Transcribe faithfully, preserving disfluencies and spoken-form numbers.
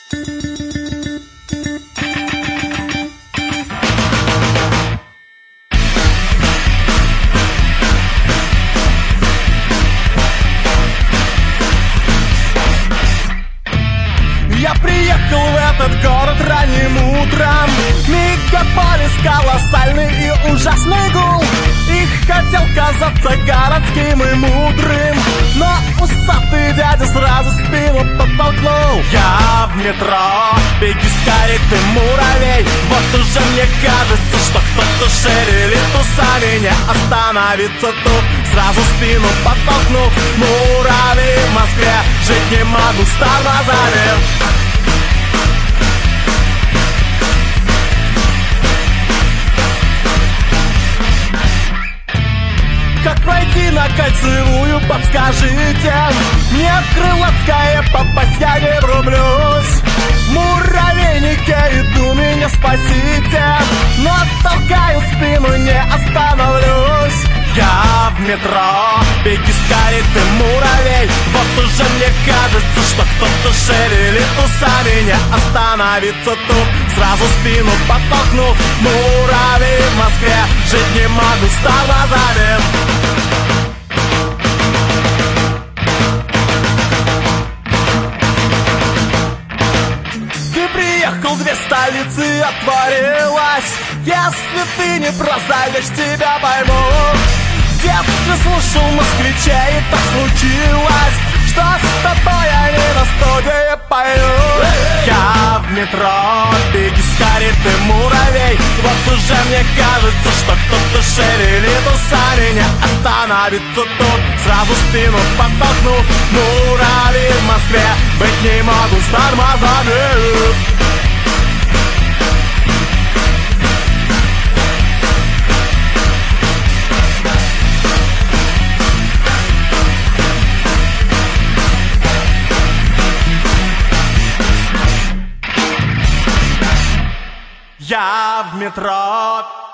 Я приехал в этот город ранним утром. Мегаполис колоссальный и ужасный гул. И хотел казаться городским и мудрым, но усатый дядя сразу спину подтолкнул. Я в метро, беги скорей, ты муравей. Вот уже мне кажется, что кто-то шевелит усами. Не остановиться тут, сразу спину подтолкнул. Муравей в Москве, жить не могу с тормозами. Как пройти на Кольцевую, подскажите. Мне в Крылатское попасть я не врублюсь. В муравейнике иду, меня спасите, но толкаю спину, не остановлюсь. Я в метро, беги скорей, ты муравей. Вот уже мне кажется, что кто-то шевелит усами. Не остановиться тут, сразу спину подтолкнул. Муравей в Москве, жить не могу с тормозами. Ты приехал, две столицы отворилась. Если ты не прозовешь, тебя пойму. В детстве слушал москвичей, и так случилось, что с тобой они на студии поют. Я в метро, беги скорей, ты муравей. Вот уже мне кажется, что кто-то шевелит усами. Не остановиться тут, сразу спину подтолкнул. Муравей в Москве, быть не могу с тормозами. Я в метро.